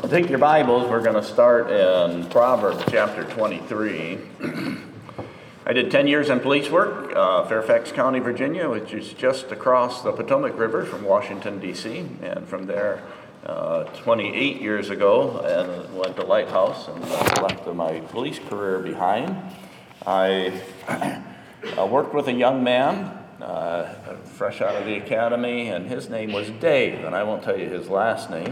Take your Bibles, we're going to start in Proverbs chapter 23. I did 10 years in police work, Fairfax County, Virginia, which is just across the Potomac River from Washington, D.C. And from there, 28 years ago, and went to Lighthouse and left my police career behind. I worked with a young man, fresh out of the academy, and his name was Dave, and I won't tell you his last name.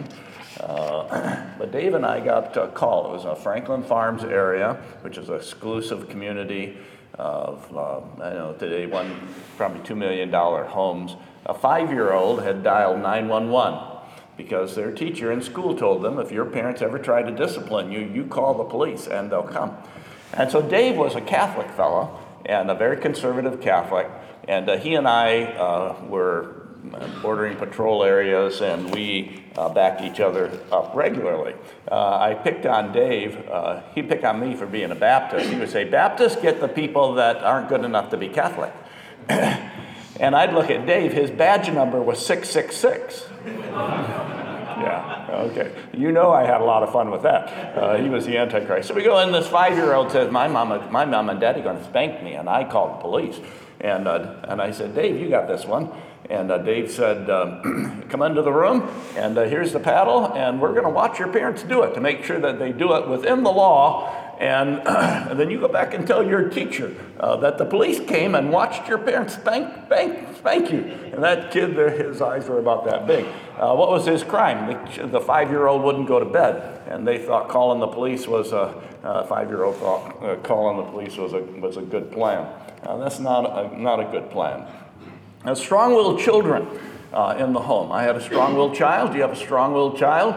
But Dave and I got a call. It was a Franklin Farms area, which is an exclusive community of, today probably $2 million homes. A 5-year-old had dialed 911 because their teacher in school told them, if your parents ever try to discipline you, you call the police and they'll come. And so Dave was a Catholic fellow and a very conservative Catholic, and he and I were bordering patrol areas, and we backed each other up regularly. I picked on Dave. He picked on me for being a Baptist. He would say, Baptists get the people that aren't good enough to be Catholic. And I'd look at Dave. His badge number was 666. Yeah, okay. You know I had a lot of fun with that. He was the Antichrist. So we go in, this 5-year-old says, my mom and daddy are going to spank me, and I called the police. And I said, Dave, you got this one. And Dave said, come into the room, and here's the paddle, and we're going to watch your parents do it to make sure that they do it within the law, and then you go back and tell your teacher that the police came and watched your parents spank you. And that kid, his eyes were about that big. What was his crime? The 5-year-old wouldn't go to bed, and they thought calling the police was a 5-year-old thought calling the police was a good plan. That's not a good plan. Now, strong-willed children in the home. I had a strong-willed child. Do you have a strong-willed child?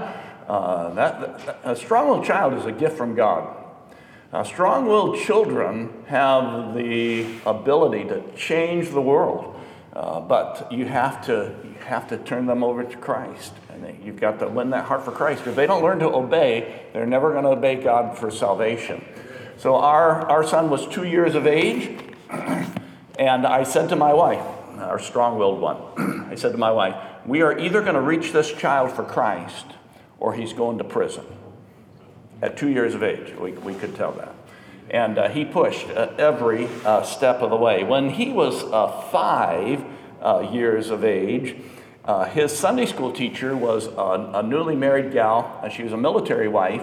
A strong-willed child is a gift from God. Strong-willed children have the ability to change the world, but you have to turn them over to Christ. And you've got to win that heart for Christ. If they don't learn to obey, they're never going to obey God for salvation. So our son was 2 years of age, and I said to my wife, our strong-willed one, I said to my wife, we are either going to reach this child for Christ or he's going to prison. At 2 years of age, we could tell that. And he pushed every step of the way. When he was 5 years of age, his Sunday school teacher was a newly married gal. She was a military wife,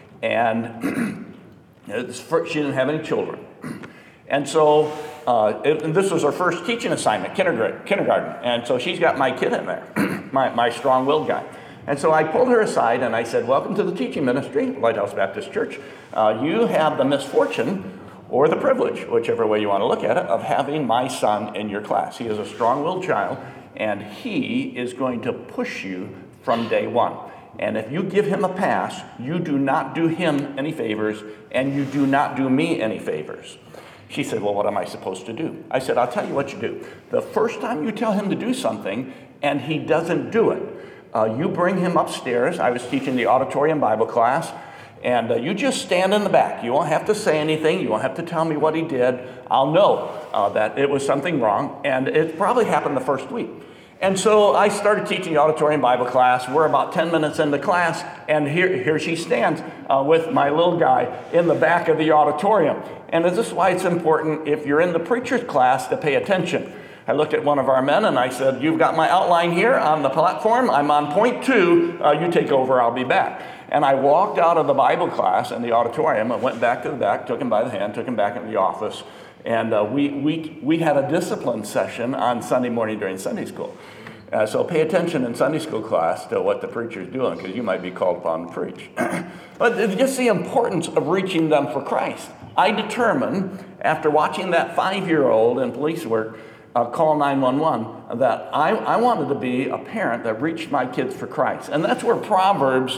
and she didn't have any children. And so this was her first teaching assignment, kindergarten. And so she's got my kid in there, my strong-willed guy. And so I pulled her aside and I said, welcome to the teaching ministry, Lighthouse Baptist Church. You have the misfortune or the privilege, whichever way you want to look at it, of having my son in your class. He is a strong-willed child, and he is going to push you from day one. And if you give him a pass, you do not do him any favors, and you do not do me any favors. She said, well, what am I supposed to do? I said, I'll tell you what you do. The first time you tell him to do something and he doesn't do it, you bring him upstairs. I was teaching the auditorium Bible class, and you just stand in the back. You won't have to say anything. You won't have to tell me what he did. I'll know that it was something wrong, and it probably happened the first week. And so I started teaching the auditorium Bible class. We're about 10 minutes into class, and here she stands with my little guy in the back of the auditorium. And this is why it's important, if you're in the preacher's class, to pay attention. I looked at one of our men and I said, you've got my outline here on the platform. I'm on point 2. You take over, I'll be back. And I walked out of the Bible class in the auditorium. I went back to the back, took him by the hand, took him back into the office. And we had a discipline session on Sunday morning during Sunday school. So pay attention in Sunday school class to what the preacher's doing, because you might be called upon to preach. But just the importance of reaching them for Christ. I determined, after watching that 5-year-old in police work call 911, that I wanted to be a parent that reached my kids for Christ. And that's where Proverbs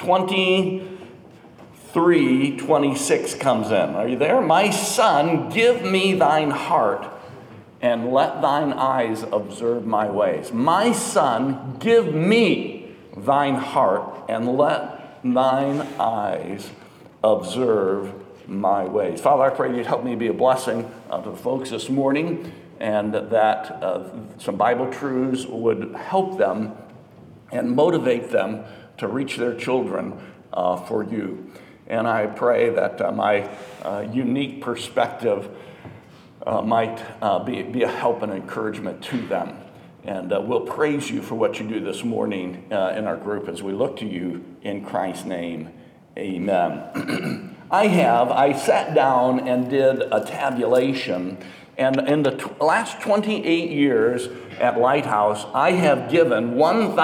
23:26 comes in. Are you there? My son, give me thine heart, and let thine eyes observe my ways. My son, give me thine heart, and let thine eyes observe my ways. Father, I pray you'd help me be a blessing to the folks this morning, and that some Bible truths would help them and motivate them to reach their children for you. And I pray that my unique perspective might be a help and encouragement to them. And we'll praise you for what you do this morning in our group as we look to you in Christ's name. Amen. I sat down and did a tabulation, and in the last 28 years at Lighthouse, I have given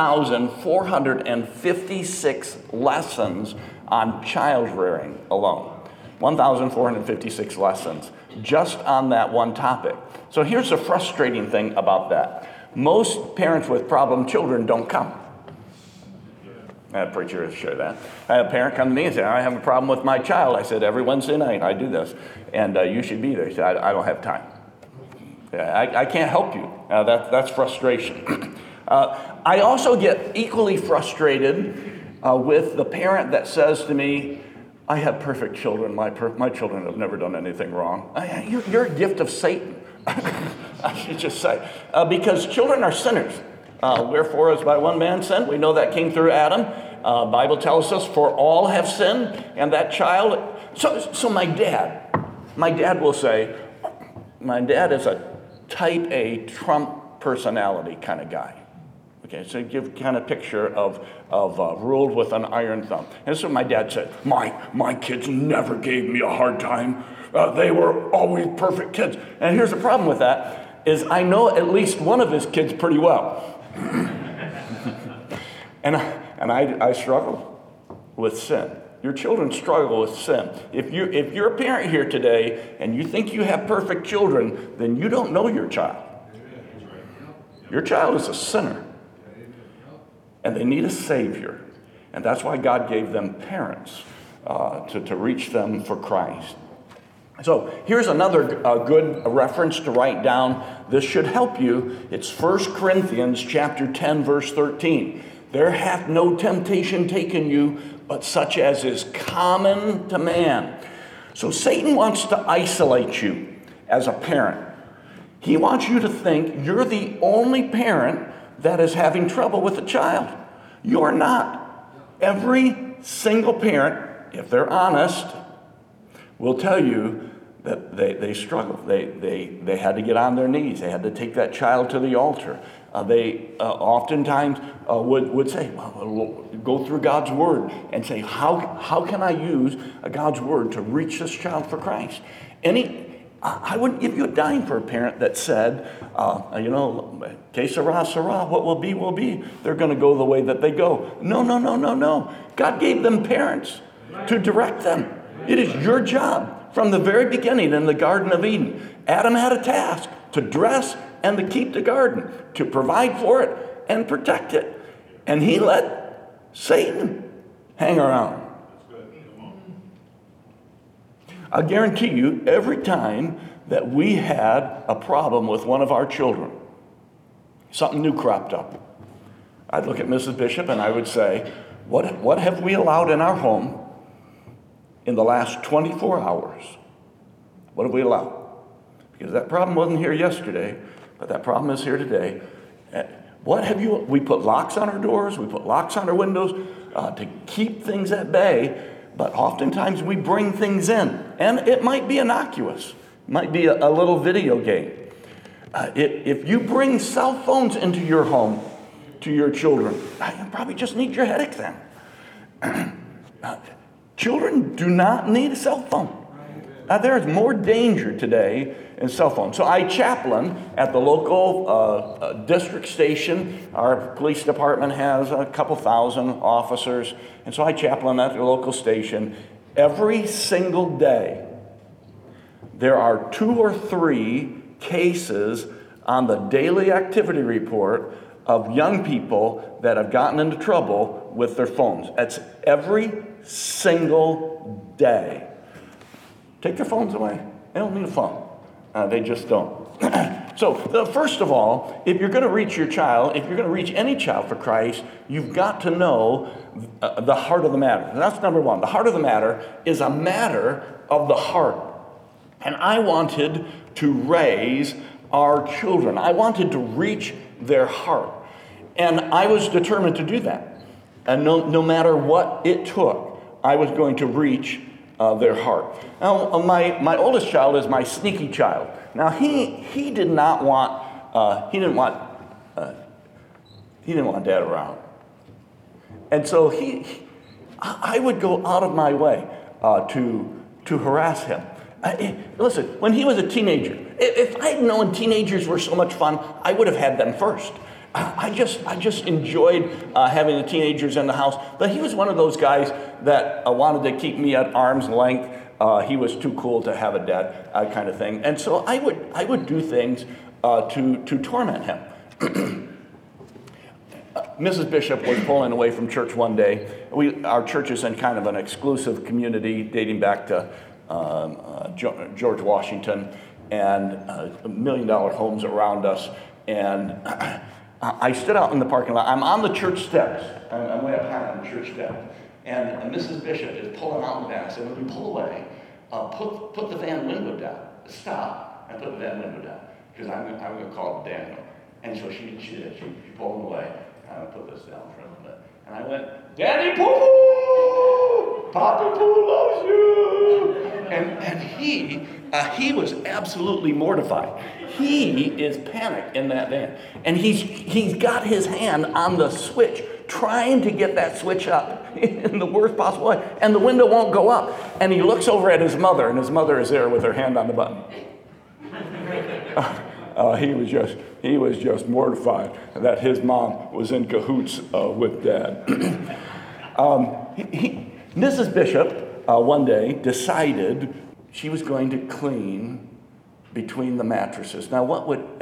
1,456 lessons on child rearing alone. 1,456 lessons just on that one topic. So here's the frustrating thing about that. Most parents with problem children don't come. I had a preacher share that. I had a parent come to me and say, I have a problem with my child. I said, every Wednesday night I do this, and you should be there. He said, I don't have time. I can't help you. That's frustration. I also get equally frustrated with the parent that says to me, I have perfect children. My children have never done anything wrong. You're a gift of Satan. I should just say. Because children are sinners. Wherefore, as by one man sinned, we know that came through Adam. Bible tells us, for all have sinned, and that child. So my dad will say, my dad is a type A Trump personality kind of guy. Okay, so give kind of picture of ruled with an iron thumb. And so my dad said, my kids never gave me a hard time. They were always perfect kids. And here's the problem with that, is I know at least one of his kids pretty well. and I struggle with sin. Your children struggle with sin. If you're a parent here today and you think you have perfect children, then you don't know your child. Your child is a sinner. And they need a Savior. And that's why God gave them parents to reach them for Christ. So here's another good reference to write down. This should help you. It's 1 Corinthians chapter 10, verse 13. There hath no temptation taken you, but such as is common to man. So Satan wants to isolate you as a parent. He wants you to think you're the only parent that is having trouble with a child. You're not. Every single parent, if they're honest, will tell you that they struggle. They had to get on their knees. They had to take that child to the altar. They oftentimes would say, well, go through God's Word and say, how can I use God's Word to reach this child for Christ? I wouldn't give you a dime for a parent that said, que sera, sera, what will be, will be. They're going to go the way that they go. No. God gave them parents to direct them. It is your job from the very beginning in the Garden of Eden. Adam had a task to dress and to keep the garden, to provide for it and protect it. And he let Satan hang around. I guarantee you, every time that we had a problem with one of our children, something new cropped up, I'd look at Mrs. Bishop and I would say, what have we allowed in our home in the last 24 hours? What have we allowed? Because that problem wasn't here yesterday, but that problem is here today. We put locks on our doors, we put locks on our windows to keep things at bay. But oftentimes we bring things in, and it might be innocuous. It might be a little video game. If you bring cell phones into your home to your children, you probably just need your head examined. Children do not need a cell phone. There is more danger today in cell phones. So I chaplain at the local district station. Our police department has a couple thousand officers. And so I chaplain at the local station. Every single day, there are 2 or 3 cases on the daily activity report of young people that have gotten into trouble with their phones. That's every single day. Take their phones away. They don't need a phone. They just don't. So, first of all, if you're going to reach your child, if you're going to reach any child for Christ, you've got to know the heart of the matter. And that's number one. The heart of the matter is a matter of the heart. And I wanted to raise our children. I wanted to reach their heart. And I was determined to do that. And no matter what it took. I was going to reach their heart. Now, my oldest child is my sneaky child. Now, he didn't want Dad around, and so I would go out of my way to harass him. Listen, when he was a teenager, if I'd known teenagers were so much fun, I would have had them first. I just enjoyed having the teenagers in the house. But he was one of those guys that wanted to keep me at arm's length. He was too cool to have a dad, kind of thing. And so I would do things to torment him. Mrs. Bishop was pulling away from church one day. Our church is in kind of an exclusive community dating back to George Washington, and $1 million homes around us. And I stood out in the parking lot. I'm on the church steps. I'm way up high on the church steps. And Mrs. Bishop is pulling out in the van. I said, when we pull away, put the van window down. Stop and put the van window down, because I'm going to call Daniel. And so she did. She pulled away. I put this down in front of it. And I went, Daddy Poo! Papa Poo loves you! And he was absolutely mortified. He is panicked in that van. And he's got his hand on the switch, trying to get that switch up in the worst possible way. And the window won't go up. And he looks over at his mother, and his mother is there with her hand on the button. He was just mortified that his mom was in cahoots with Dad. Mrs. Bishop one day decided she was going to clean between the mattresses. Now, what would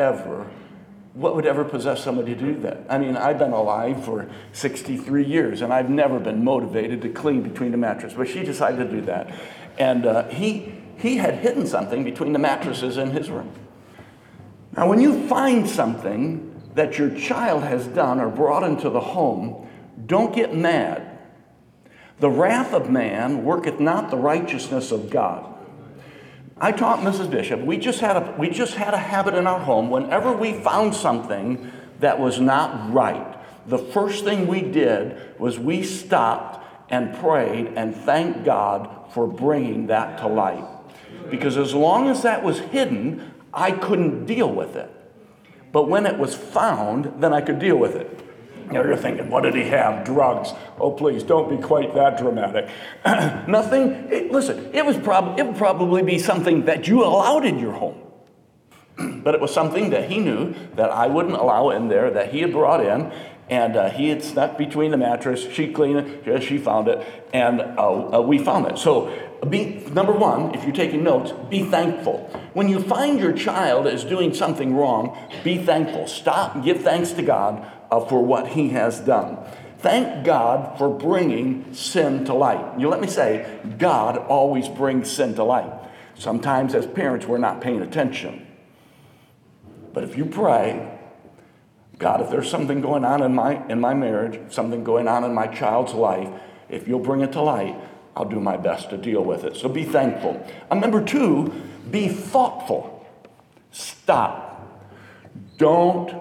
ever possess somebody to do that? I mean, I've been alive for 63 years, and I've never been motivated to clean between the mattresses. But she decided to do that, and he had hidden something between the mattresses in his room. Now, when you find something that your child has done or brought into the home, don't get mad. The wrath of man worketh not the righteousness of God. I taught Mrs. Bishop, we just had a habit in our home. Whenever we found something that was not right, the first thing we did was we stopped and prayed and thanked God for bringing that to light. Because as long as that was hidden, I couldn't deal with it. But when it was found, then I could deal with it. Now you're thinking, what did he have? Drugs. Oh, please, don't be quite that dramatic. Nothing. Listen, it would probably be something that you allowed in your home. But it was something that he knew that I wouldn't allow in there, that he had brought in, and he had snuck between the mattress. She cleaned it, she found it, and we found it. So number one, if you're taking notes, be thankful. When you find your child is doing something wrong, be thankful. Stop and give thanks to God for what he has done. Thank God for bringing sin to light. You let me say, God always brings sin to light. Sometimes as parents, we're not paying attention. But if you pray, God, if there's something going on in my marriage, something going on in my child's life, if you'll bring it to light, I'll do my best to deal with it. So be thankful. Number two, be thoughtful. Stop. Don't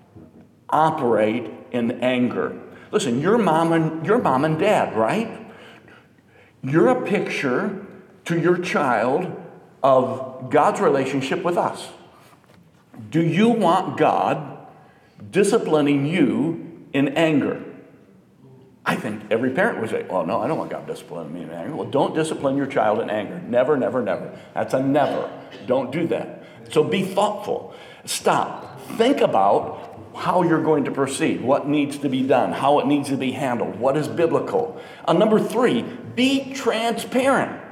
operate in anger. Listen, you're mom and dad, right? You're a picture to your child of God's relationship with us. Do you want God disciplining you in anger? I think every parent would say, well, no, I don't want God disciplining me in anger. Well, don't discipline your child in anger. Never, never, never. That's a never. Don't do that. So be thoughtful. Stop. Think about how you're going to proceed, what needs to be done, how it needs to be handled, what is biblical. Number three, be transparent.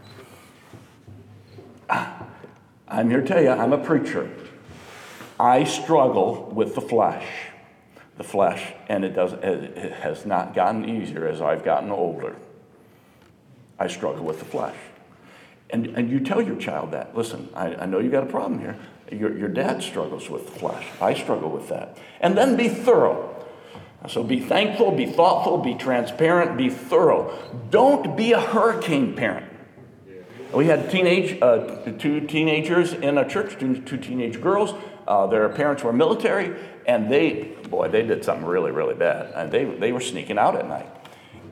I'm here to tell you, I'm a preacher. I struggle with the flesh, and it has not gotten easier as I've gotten older. I struggle with the flesh. And you tell your child that, listen, I know you got a problem here. Your dad struggles with the flesh. I struggle with that. And then be thorough. So be thankful, be thoughtful, be transparent, be thorough. Don't be a hurricane parent. We had two teenagers in a church, two teenage girls. Their parents were military, and they did something really, really bad. And they were sneaking out at night.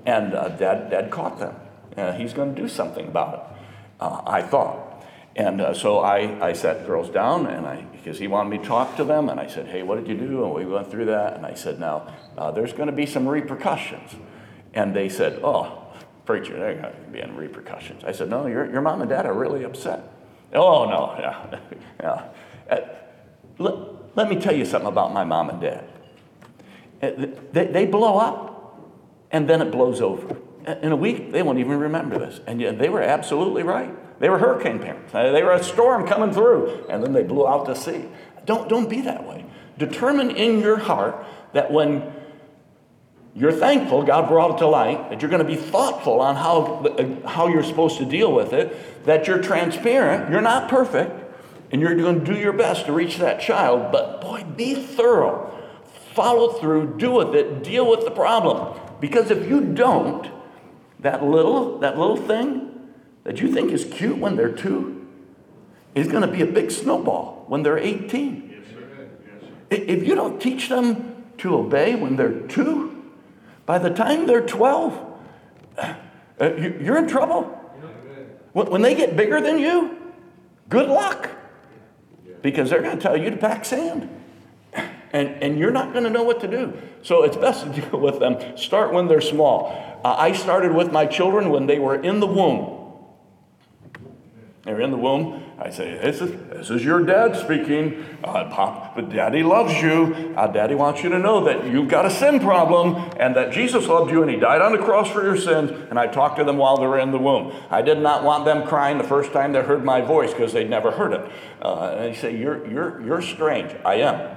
And Dad caught them. He's going to do something about it, I thought. And so I sat girls down, because he wanted me to talk to them, and I said, hey, what did you do? And we went through that, and I said, now, there's going to be some repercussions. And they said, oh, preacher, there are going to be any repercussions. I said, no, your mom and dad are really upset. Oh, no, yeah. Let me tell you something about my mom and dad. They blow up, and then it blows over. In a week, they won't even remember this. And yet they were absolutely right. They were hurricane parents. They were a storm coming through, and then they blew out to sea. Don't be that way. Determine in your heart that when you're thankful God brought it to light, that you're going to be thoughtful on how you're supposed to deal with it, that you're transparent, you're not perfect, and you're going to do your best to reach that child. But boy, be thorough. Follow through, do with it, deal with the problem. Because if you don't, that little thing that you think is cute when they're 2 is going to be a big snowball when they're 18. Yes, sir. If you don't teach them to obey when they're 2, by the time they're 12, you're in trouble. When they get bigger than you, good luck. Because they're going to tell you to pack sand. And you're not going to know what to do. So it's best to deal with them. Start when they're small. I started with my children when they were in the womb. They were in the womb. I say, this is your dad speaking. Pop, but Daddy loves you. Daddy wants you to know that you've got a sin problem and that Jesus loved you and he died on the cross for your sins. And I talked to them while they were in the womb. I did not want them crying the first time they heard my voice because they'd never heard it. And they say, you're strange. I am.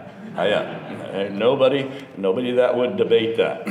Nobody that would debate that.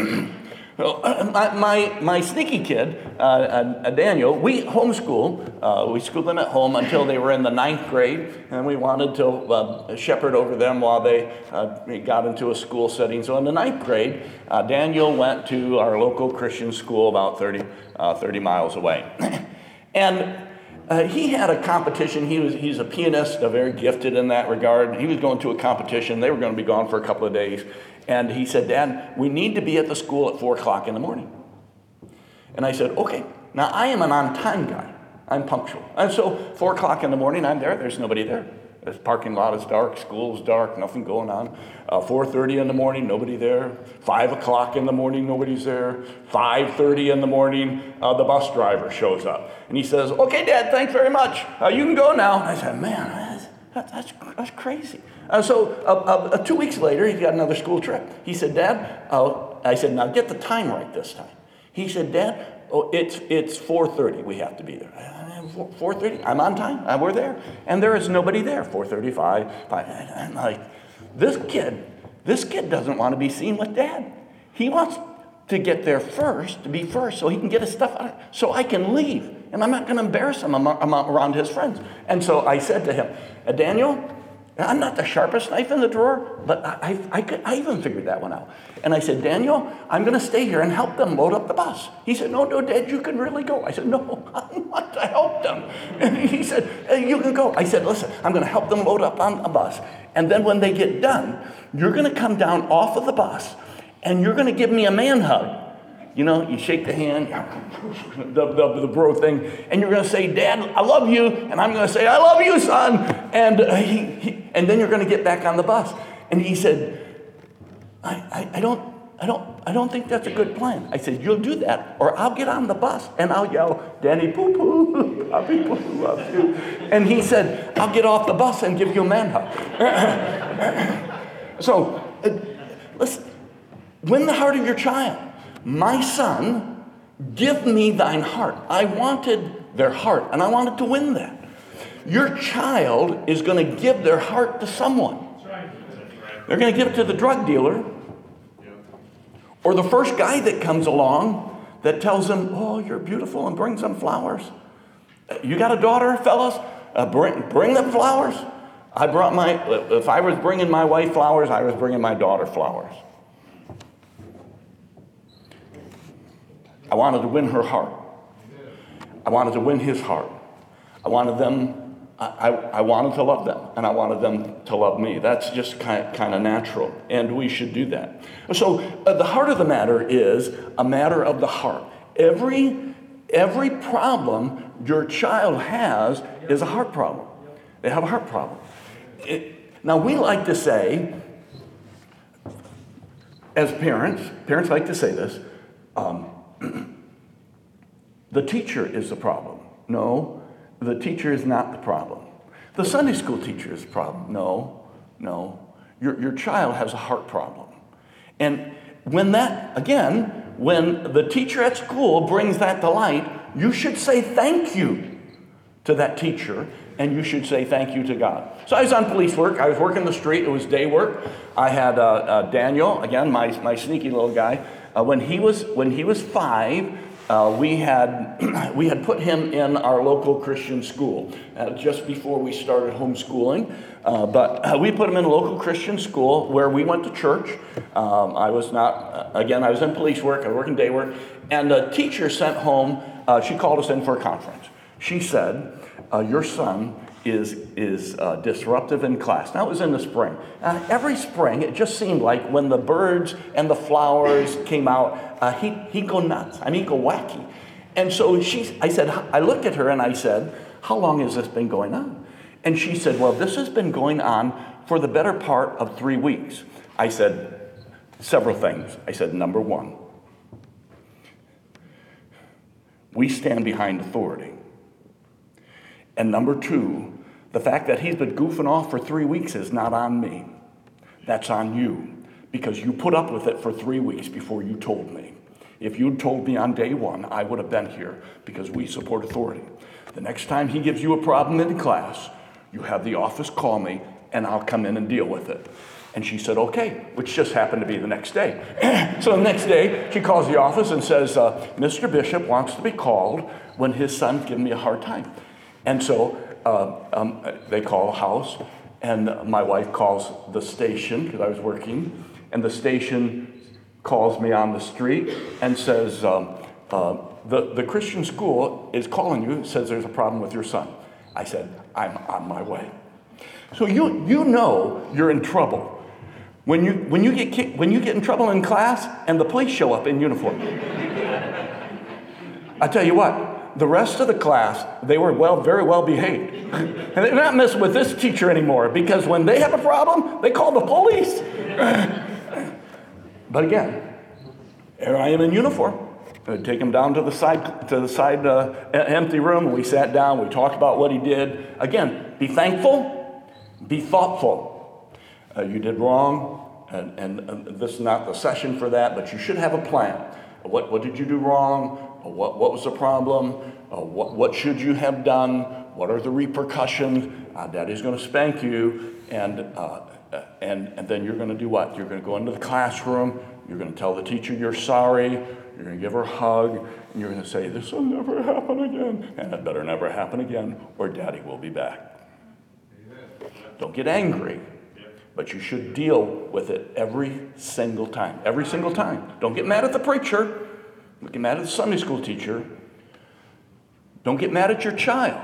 My sneaky kid, Daniel, we homeschool. We schooled them at home until they were in the 9th grade, and we wanted to shepherd over them while they got into a school setting. So in the 9th grade, Daniel went to our local Christian school about 30 miles away. And he had a competition. He's a pianist, very gifted in that regard. He was going to a competition. They were going to be gone for a couple of days. And he said, Dad, we need to be at the school at 4 o'clock in the morning. And I said, okay. Now, I am an on-time guy. I'm punctual. And so 4 o'clock in the morning, I'm there. There's nobody there. The parking lot is dark. School is dark. Nothing going on. 4:30 in the morning, nobody there. 5 o'clock in the morning, nobody's there. 5:30 in the morning, the bus driver shows up. And he says, okay, Dad, thanks very much. You can go now. And I said, man, that's crazy. So 2 weeks later, he got another school trip. He said, Dad, I said, now get the time right this time. He said, Dad, it's 4:30. We have to be there. 4:30. I'm on time. We're there. And there is nobody there. 4:35. I'm like, this kid doesn't want to be seen with Dad. He wants to get there first, to be first, so he can get his stuff out, so I can leave. And I'm not going to embarrass him around his friends. And so I said to him, Daniel, I'm not the sharpest knife in the drawer, but I even figured that one out. And I said, Daniel, I'm going to stay here and help them load up the bus. He said, no, Dad, you can really go. I said, no, I want to help them. And he said, you can go. I said, listen, I'm going to help them load up on the bus. And then when they get done, you're going to come down off of the bus, and you're going to give me a man hug. You know, you shake the hand, the bro thing, and you're going to say, Dad, I love you. And I'm going to say, I love you, son. And and then you're going to get back on the bus. And he said, I don't think that's a good plan. I said, you'll do that, or I'll get on the bus and I'll yell, Danny poo-poo, Poppy poo-poo loves you. And he said, I'll get off the bus and give you a man hug. So, listen, win the heart of your child. My son, give me thine heart. I wanted their heart, and I wanted to win that. Your child is going to give their heart to someone. They're going to give it to the drug dealer, or the first guy that comes along that tells them, oh, you're beautiful, and brings them flowers. You got a daughter, fellas? Bring them flowers. If I was bringing my wife flowers, I was bringing my daughter flowers. I wanted to win her heart. I wanted to win his heart. I wanted them I wanted to love them, and I wanted them to love me. That's just kind of natural, and we should do that. So the heart of the matter is a matter of the heart. Every problem your child has is a heart problem. They have a heart problem. Now, we like to say, as parents like to say this, the teacher is the problem. No, the teacher is not the problem. The Sunday school teacher is the problem. No. Your child has a heart problem. And when the teacher at school brings that to light, you should say thank you to that teacher, and you should say thank you to God. So I was on police work. I was working the street. It was day work. I had Daniel, again, my sneaky little guy. When he was 5, we had put him in our local Christian school just before we started homeschooling. But we put him in a local Christian school where we went to church. I was in police work. I was working day work. And a teacher sent home, she called us in for a conference. She said, your son is disruptive in class. Now, it was in the spring. Every spring, it just seemed like when the birds and the flowers came out, he'd go nuts. He'd go wacky. And so I looked at her and I said, how long has this been going on? And she said, well, this has been going on for the better part of 3 weeks. I said, several things. I said, number one, we stand behind authority. And number two, the fact that he's been goofing off for 3 weeks is not on me. That's on you, because you put up with it for 3 weeks before you told me. If you'd told me on day one, I would have been here, because we support authority. The next time he gives you a problem in class, you have the office call me, and I'll come in and deal with it. And she said, okay, which just happened to be the next day. So the next day, she calls the office and says, Mr. Bishop wants to be called when his son's giving me a hard time. And so they call the house, and my wife calls the station, because I was working, and the station calls me on the street and says, the Christian school is calling you, says there's a problem with your son. I said, I'm on my way. So you know you're in trouble when you get in trouble in class and the police show up in uniform. I tell you what, the rest of the class, they were very well behaved. And they're not messing with this teacher anymore, because when they have a problem, they call the police. But again, here I am in uniform. I take him down to the side empty room. We sat down. We talked about what he did. Again, be thankful, be thoughtful. You did wrong, and this is not the session for that, but you should have a plan. What did you do wrong? What was the problem? What should you have done? What are the repercussions? Daddy's going to spank you, and then you're going to do what? You're going to go into the classroom. You're going to tell the teacher you're sorry. You're going to give her a hug, and you're going to say, this will never happen again, and it better never happen again, or Daddy will be back. Amen. Don't get angry, but you should deal with it every single time. Every single time. Don't get mad at the preacher. Don't get mad at the Sunday school teacher. Don't get mad at your child.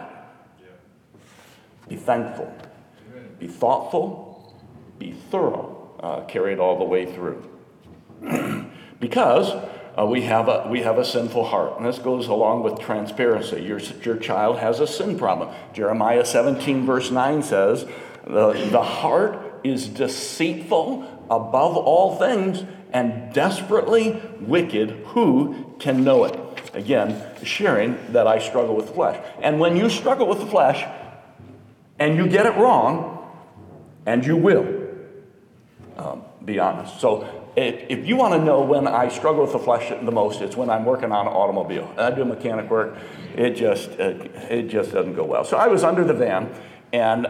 Be thankful. Be thoughtful. Be thorough. Carry it all the way through. Because we have a sinful heart. And this goes along with transparency. Your child has a sin problem. Jeremiah 17 verse 9 says, the heart is deceitful above all things and desperately wicked. Who can know it? Again, sharing that I struggle with the flesh. And when you struggle with the flesh and you get it wrong, and you will, be honest. So if you want to know when I struggle with the flesh the most, it's when I'm working on an automobile. I do mechanic work. It just doesn't go well. So I was under the van, and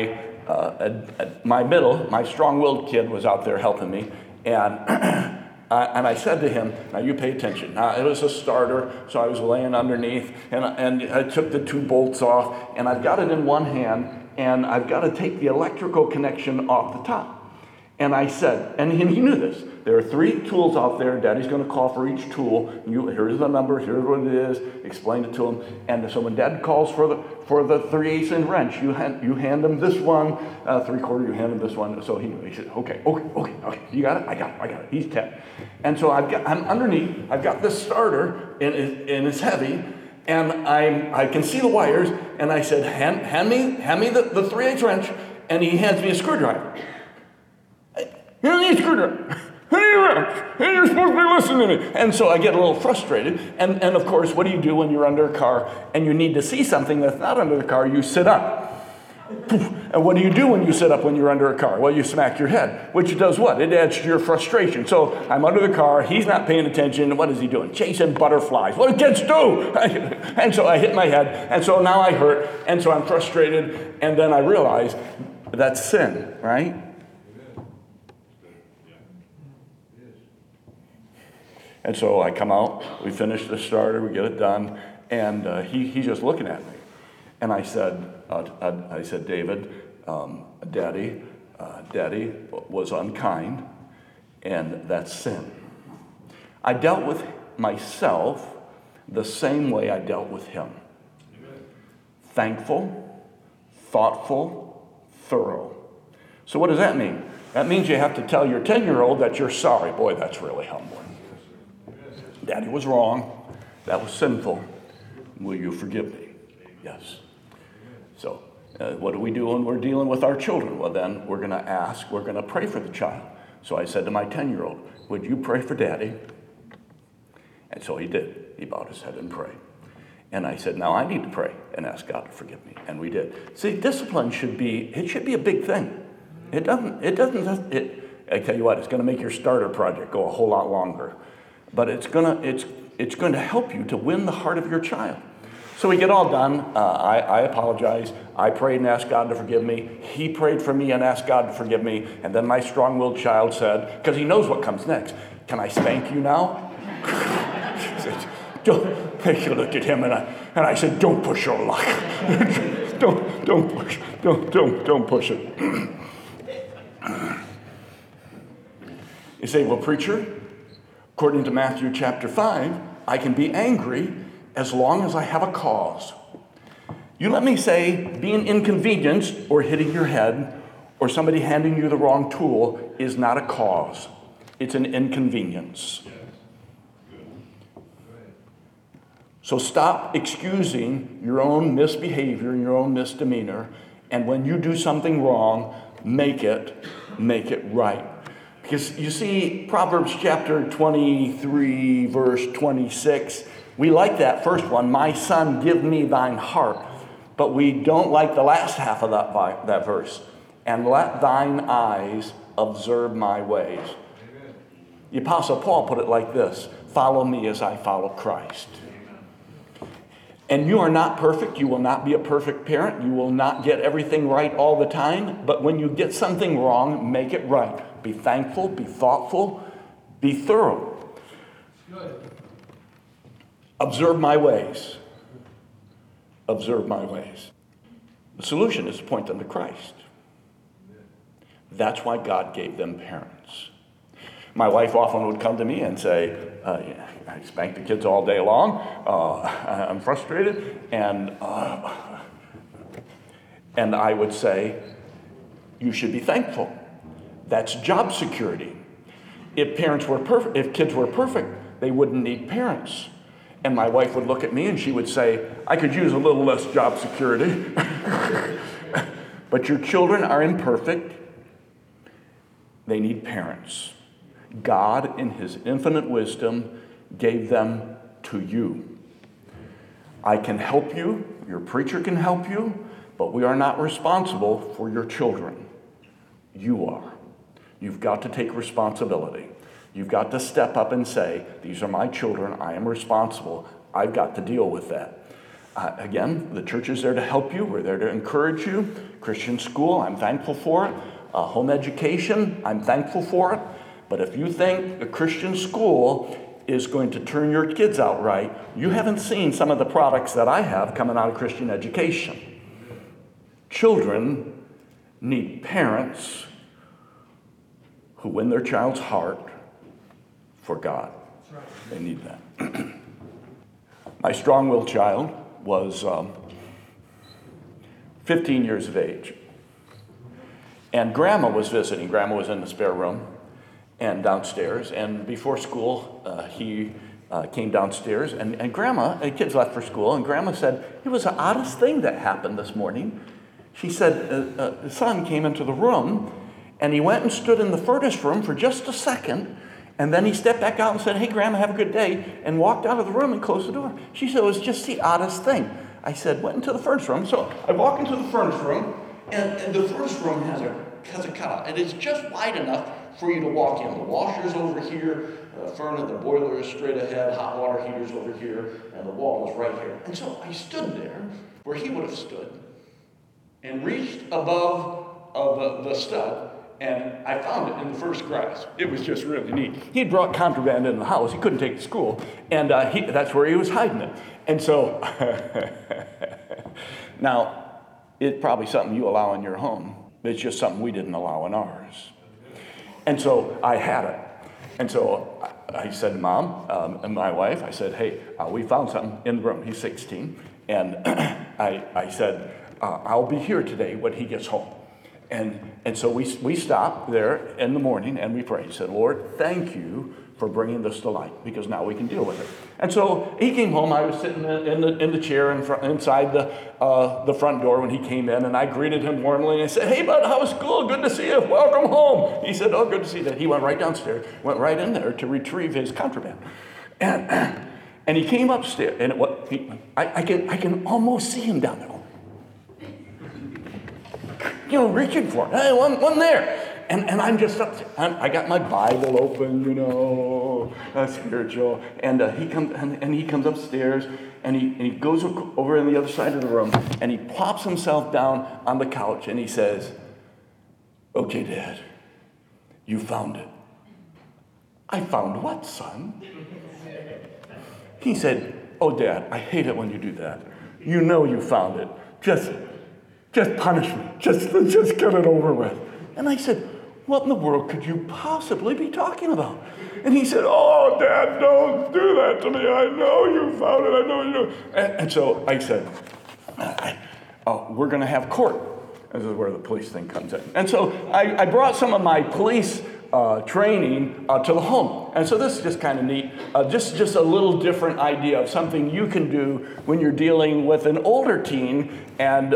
my strong-willed kid was out there helping me, and I said to him, now you pay attention. Now it was a starter, so I was laying underneath, and I took the 2 bolts off, and I've got it in one hand, and I've got to take the electrical connection off the top. And I said, and he knew this. There are 3 tools out there. Daddy's going to call for each tool. Here's the number. Here's what it is. Explain it to him. And so when Dad calls for the 3/8 inch wrench, you hand him this one. 3/4. You hand him this one. So he said, okay. You got it. I got it. He's 10. And so I'm underneath. I've got this starter, and it's heavy. And I can see the wires. And I said, hand me the 3/8 wrench. And he hands me a screwdriver. You don't need a screwdriver. You're supposed to be listening to me. And so I get a little frustrated. And of course, what do you do when you're under a car and you need to see something that's not under the car? You sit up. And what do you do when you sit up when you're under a car? Well, you smack your head, which does what? It adds to your frustration. So I'm under the car. He's not paying attention. What is he doing? Chasing butterflies. What do kids do? And so I hit my head. And so now I hurt. And so I'm frustrated. And then I realize that's sin, right? And so I come out, we finish the starter, we get it done, and he's just looking at me. And I said, David, Daddy was unkind, and that's sin. I dealt with myself the same way I dealt with him. Amen. Thankful, thoughtful, thorough. So what does that mean? That means you have to tell your 10-year-old that you're sorry. Boy, that's really humbling. Daddy was wrong. That was sinful. Will you forgive me? Yes. So what do we do when we're dealing with our children? Well, then we're going to pray for the child. So I said to my 10-year-old, would you pray for Daddy? And so he did. He bowed his head and prayed. And I said, now I need to pray and ask God to forgive me. And we did. See, discipline should be a big thing. I tell you what, it's going to make your starter project go a whole lot longer. But it's going to help you to win the heart of your child. So we get all done. I apologize. I prayed and asked God to forgive me. He prayed for me and asked God to forgive me. And then my strong-willed child said, because he knows what comes next, can I spank you now? Take a look at him, and I said, don't push your luck. don't push it. You say, well, preacher, according to Matthew chapter 5, I can be angry as long as I have a cause. You let me say being inconvenienced or hitting your head or somebody handing you the wrong tool is not a cause. It's an inconvenience. So stop excusing your own misbehavior and your own misdemeanor, and when you do something wrong, make it right. Because you see, Proverbs chapter 23, verse 26, we like that first one, my son, give me thine heart. But we don't like the last half of that verse. And let thine eyes observe my ways. Amen. The Apostle Paul put it like this, follow me as I follow Christ. Amen. And you are not perfect. You will not be a perfect parent. You will not get everything right all the time. But when you get something wrong, make it right. Be thankful, be thoughtful, be thorough. Good. Observe my ways. Observe my ways. The solution is to point them to Christ. That's why God gave them parents. My wife often would come to me and say, I spank the kids all day long. I'm frustrated. And I would say, you should be thankful. That's job security. If kids were perfect, they wouldn't need parents. And my wife would look at me and she would say, I could use a little less job security. But your children are imperfect. They need parents. God, in his infinite wisdom, gave them to you. I can help you. Your preacher can help you. But we are not responsible for your children. You are. You've got to take responsibility. You've got to step up and say, these are my children. I am responsible. I've got to deal with that. Again, the church is there to help you. We're there to encourage you. Christian school, I'm thankful for it. Home education, I'm thankful for it. But if you think a Christian school is going to turn your kids out right, you haven't seen some of the products that I have coming out of Christian education. Children need parents who win their child's heart for God. They need that. My strong-willed child was 15 years of age. And Grandma was visiting. Grandma was in the spare room and downstairs. And before school, he came downstairs. And Grandma, the kids left for school, and Grandma said, it was the oddest thing that happened this morning. She said, the son came into the room, and he went and stood in the furnace room for just a second, and then he stepped back out and said, hey, Grandma, have a good day, and walked out of the room and closed the door. She said, it was just the oddest thing. I said, went into the furnace room. So I walk into the furnace room, and the furnace room has a cutout. It is just wide enough for you to walk in. The washer's over here, the boiler is straight ahead, hot water heater's over here, and the wall is right here. And so I stood there where he would have stood and reached above the stud, and I found it in the first grasp. It was just really neat. He had brought contraband in the house. He couldn't take it to school, and that's where he was hiding it. And so, now, it's probably something you allow in your home. It's just something we didn't allow in ours. And so I had it. And so I said to Mom and my wife, I said, hey, we found something in the room. He's 16. And I said, I'll be here today when he gets home. And so we stopped there in the morning and we prayed. He said, Lord, thank you for bringing this to light, because now we can deal with it. And so he came home. I was sitting in the chair inside the front door when he came in, and I greeted him warmly, and I said, hey, bud, how was school? Good to see you. Welcome home. He said, oh, good to see you. He went right downstairs, went right in there to retrieve his contraband. And he came upstairs, and I can almost see him down there, reaching for it. Hey, one there. And I'm just up, I got my Bible open, spiritual. And he comes upstairs, and he goes over on the other side of the room, and he plops himself down on the couch, and he says, okay, Dad, you found it. I found what, son? He said, oh, Dad, I hate it when you do that. You know you found it. Just punish me. Just get it over with. And I said, what in the world could you possibly be talking about? And he said, oh, Dad, don't do that to me. I know you found it. I know you know. And so I said, we're going to have court. This is where the police thing comes in. And so I brought some of my police training to the home. And so this is just kind of neat. Just a little different idea of something you can do when you're dealing with an older teen and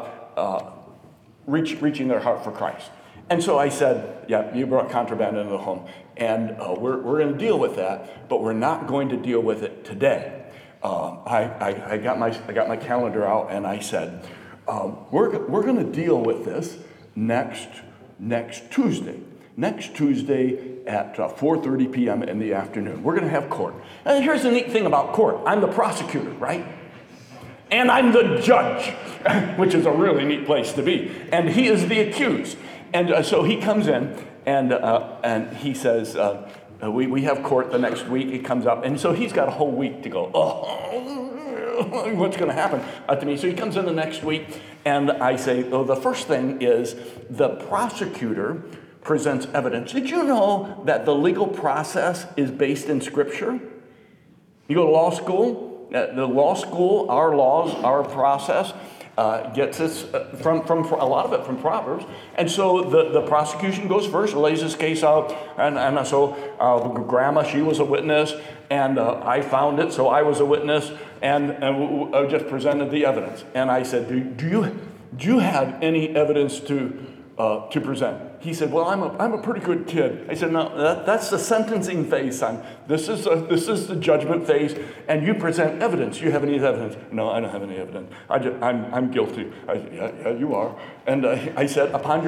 reaching their heart for Christ. And so I said, yeah, you brought contraband into the home, and we're going to deal with that, but we're not going to deal with it today. I got my calendar out, and I said, we're going to deal with this next Tuesday. Next Tuesday at 4:30 p.m. in the afternoon. We're going to have court. And here's the neat thing about court. I'm the prosecutor, right? And I'm the judge, which is a really neat place to be. And he is the accused. And so he comes in, and he says, we have court the next week. He comes up, and so he's got a whole week to go, what's going to happen to me? So he comes in the next week, and I say, the first thing is the prosecutor presents evidence. Did you know that the legal process is based in Scripture? You go to law school, our laws, our process, gets this from a lot of it from Proverbs. And so the prosecution goes first, lays his case out, and so Grandma, she was a witness, and I found it, so I was a witness, and I just presented the evidence. And I said, do you have any evidence to present? He said, well, I'm a pretty good kid. I said, no, that's the sentencing phase, son. This is the judgment phase, and you present evidence. You have any evidence? No, I don't have any evidence. I'm guilty. Yeah, you are. And I said, upon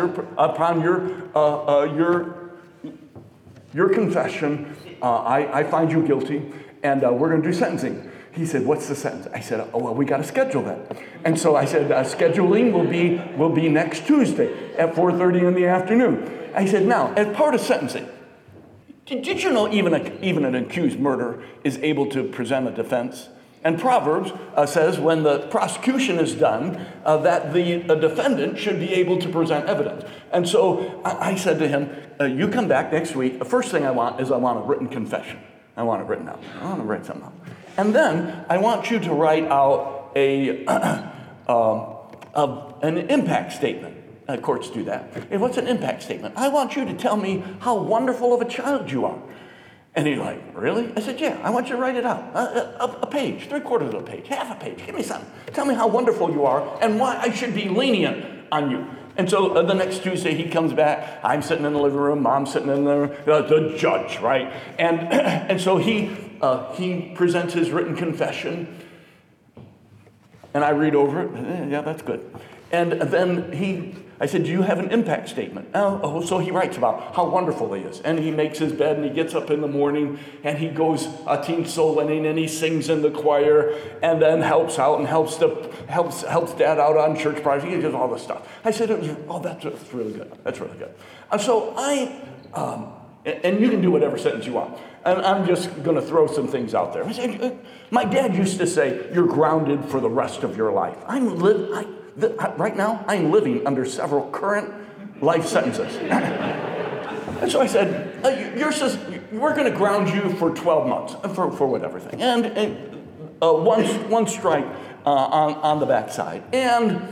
your confession, I find you guilty, and we're going to do sentencing. He said, what's the sentence? I said, oh, well, we got to schedule that. And so I said, scheduling will be next Tuesday at 4:30 in the afternoon. I said, now, as part of sentencing, did you know even an accused murderer is able to present a defense And Proverbs says when the prosecution is done, that the defendant should be able to present evidence. And so I said to him, you come back next week. The first thing I want is a written confession. I want it written out. I want to write something out. And then I want you to write out an impact statement. Courts do that. And what's an impact statement? I want you to tell me how wonderful of a child you are. And he's like, really? I said, yeah, I want you to write it out. A page, 3/4 of a page, half a page. Give me something. Tell me how wonderful you are and why I should be lenient on you. And so the next Tuesday he comes back. I'm sitting in the living room. Mom's sitting in the judge, right? And so he presents his written confession. And I read over it. Yeah, that's good. And then I said, do you have an impact statement? So he writes about how wonderful he is. And he makes his bed and he gets up in the morning and he goes Atin Solanin and he sings in the choir and then helps out and helps dad out on church projects. He does all this stuff. I said, that's really good. That's really good. And so and you can do whatever sentence you want. And I'm just going to throw some things out there. I said, my dad used to say, you're grounded for the rest of your life. Right now, I'm living under several current life sentences. And so I said, we're going to ground you for 12 months, for whatever thing. And one strike on the backside. And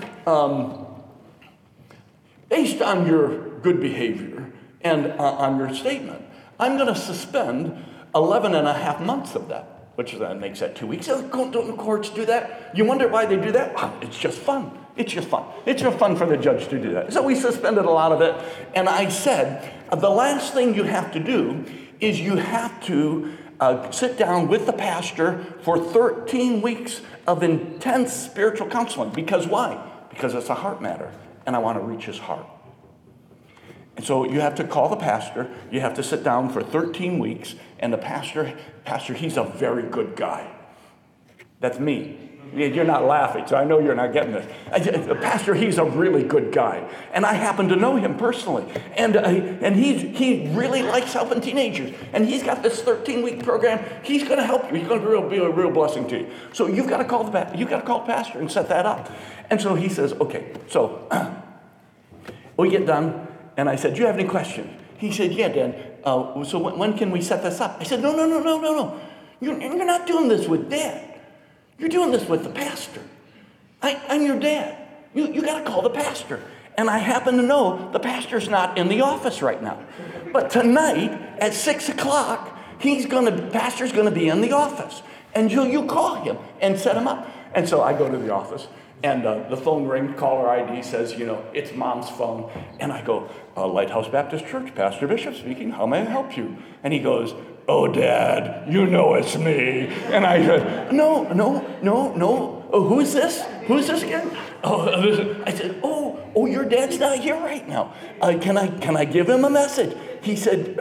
based on your good behavior and on your statement, I'm going to suspend 11 and a half months of that, which then makes that 2 weeks. Don't the courts do that? You wonder why they do that? Wow, it's just fun. It's just fun. It's just fun for the judge to do that. So we suspended a lot of it. And I said, the last thing you have to do is you have to sit down with the pastor for 13 weeks of intense spiritual counseling. Because why? Because it's a heart matter. And I want to reach his heart. And so you have to call the pastor. You have to sit down for 13 weeks. And the pastor, he's a very good guy. That's me. You're not laughing, so I know you're not getting this. The pastor, he's a really good guy. And I happen to know him personally. And he really likes helping teenagers. And he's got this 13-week program. He's going to help you. He's going to be a real blessing to you. So you've got to call the pastor and set that up. And so he says, okay. So we get done. And I said, do you have any questions? He said, yeah, Dad. So when can we set this up? I said, no. You're not doing this with Dad. You're doing this with the pastor. I'm your dad. You got to call the pastor. And I happen to know the pastor's not in the office right now. But tonight at 6 o'clock, pastor's going to be in the office. And you call him and set him up. And so I go to the office. And the phone rings, caller ID says, it's Mom's phone. And I go, Lighthouse Baptist Church, Pastor Bishop speaking. How may I help you? And he goes, oh, Dad, it's me. And I said, no. Oh, who's this? Who's this again? I said, oh, your dad's not here right now. Can I give him a message? He said,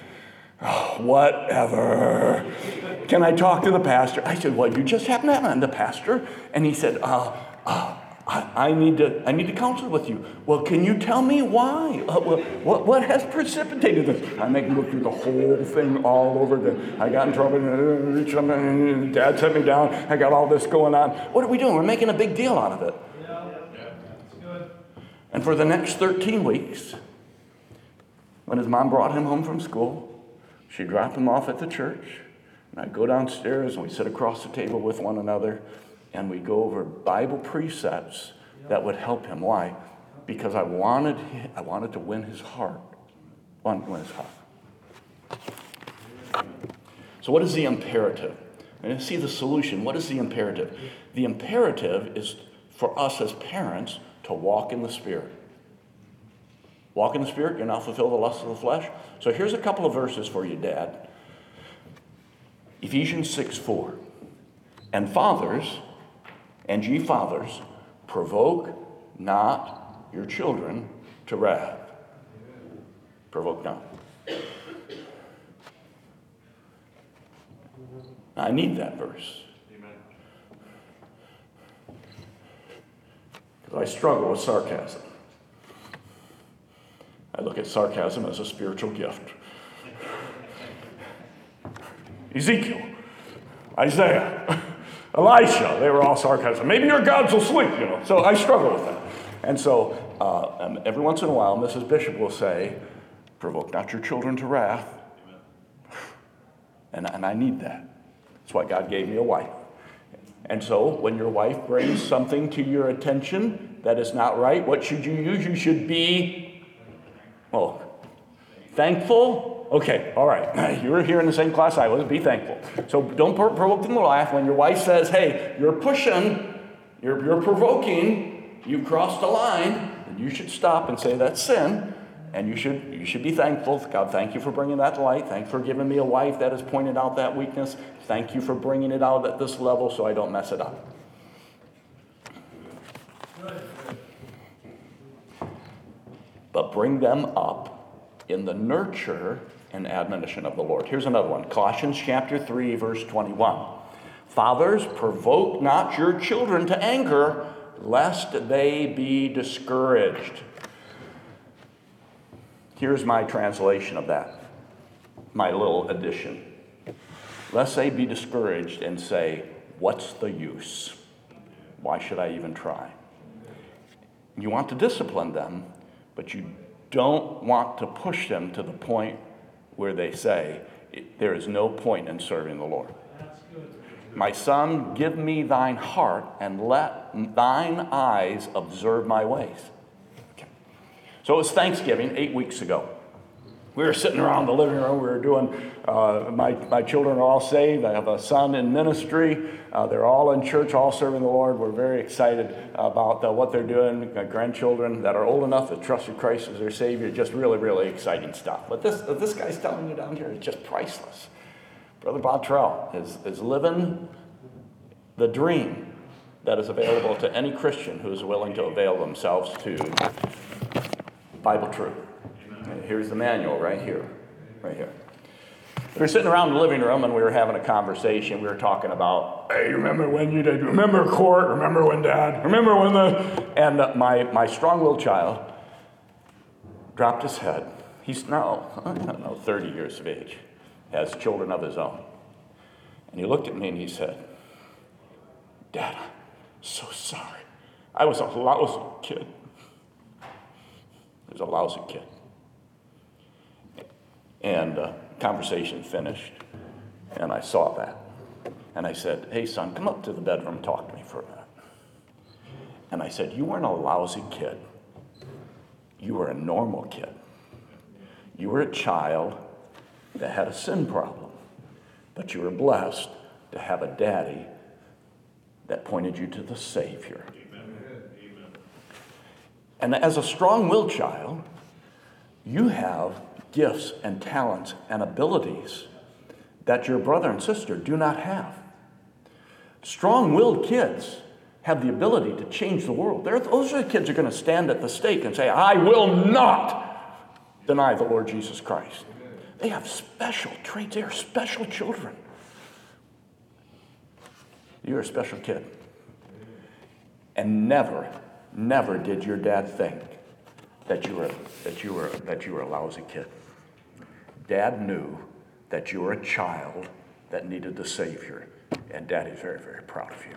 whatever. Can I talk to the pastor? I said, well, you just happen to have the pastor. And he said, I need to counsel with you. Well, can you tell me why? What has precipitated this? I make him go through the whole thing all over. I got in trouble. Dad set me down. I got all this going on. What are we doing? We're making a big deal out of it. Yeah, that's good. And for the next 13 weeks, when his mom brought him home from school, she dropped him off at the church. And I'd go downstairs and we sit across the table with one another. And we go over Bible precepts that would help him. Why? Because I wanted to win his heart. So what is the imperative? And see the solution. What is the imperative? The imperative is for us as parents to walk in the Spirit. Walk in the Spirit, you'll now fulfill the lusts of the flesh. So here's a couple of verses for you, Dad. Ephesians 6:4. And fathers, and ye fathers, provoke not your children to wrath. Provoke not. I need that verse. Because I struggle with sarcasm. I look at sarcasm as a spiritual gift. Ezekiel, Isaiah, Elisha, they were all sarcastic. Maybe your God's asleep, So I struggle with that. And so every once in a while, Mrs. Bishop will say, provoke not your children to wrath. And I need that. That's why God gave me a wife. And so when your wife brings something to your attention that is not right, what should you use? You should be, thankful. Okay, all right. You were here in the same class I was. Be thankful. So don't provoke them to laugh. When your wife says, hey, you're pushing, you're provoking, you crossed a line, then you should stop and say that's sin. And you should be thankful. God, thank you for bringing that to light. Thank you for giving me a wife that has pointed out that weakness. Thank you for bringing it out at this level so I don't mess it up. But bring them up in the nurture and admonition of the Lord. Here's another one. Colossians chapter 3, verse 21. Fathers, provoke not your children to anger, lest they be discouraged. Here's my translation of that, my little addition. Lest they be discouraged and say, what's the use? Why should I even try? You want to discipline them, but you don't want to push them to the point where they say, there is no point in serving the Lord. My son, give me thine heart and let thine eyes observe my ways. So it was Thanksgiving 8 weeks ago. We were sitting around the living room. We were doing, my children are all saved. I have a son in ministry. They're all in church, all serving the Lord. We're very excited about what they're doing. My grandchildren that are old enough to trust in Christ as their Savior. Just really, really exciting stuff. But this guy's telling you down here is just priceless. Brother Bob Trell is living the dream that is available to any Christian who is willing to avail themselves to Bible truth. Here's the manual right here. We were sitting around the living room and we were having a conversation. We were talking about, hey, remember when you did? Remember court? Remember when Dad? Remember when And my strong-willed child dropped his head. He's now, 30 years of age, has children of his own. And he looked at me and he said, Dad, I'm so sorry. I was a lousy kid. He was a lousy kid. And conversation finished, and I saw that. And I said, hey, son, come up to the bedroom and talk to me for a minute. And I said, you weren't a lousy kid. You were a normal kid. You were a child that had a sin problem, but you were blessed to have a daddy that pointed you to the Savior. Amen. And as a strong-willed child, you have gifts and talents and abilities that your brother and sister do not have. Strong-willed kids have the ability to change the world. Those are the kids who are going to stand at the stake and say, I will not deny the Lord Jesus Christ. They have special traits. They are special children. You're a special kid. And never did your dad think that you were a lousy kid. Dad knew that you were a child that needed the Savior, and Daddy's very, very proud of you.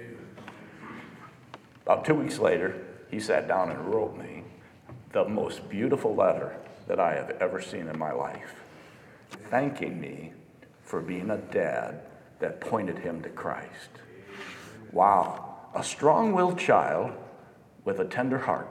About 2 weeks later, he sat down and wrote me the most beautiful letter that I have ever seen in my life, thanking me for being a dad that pointed him to Christ. Wow, a strong-willed child with a tender heart.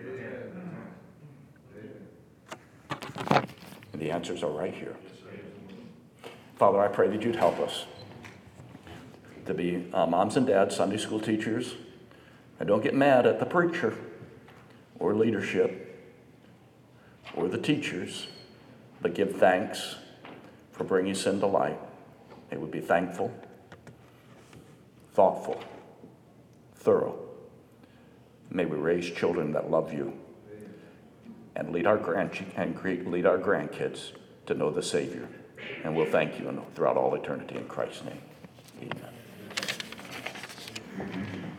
And the answers are right here. Father, I pray that you'd help us to be moms and dads, Sunday school teachers, and don't get mad at the preacher or leadership or the teachers, but give thanks for bringing sin to light. May we be thankful, thoughtful, thorough. May we raise children that love you and lead our grandkids to know the Savior. And we'll thank you throughout all eternity in Christ's name. Amen.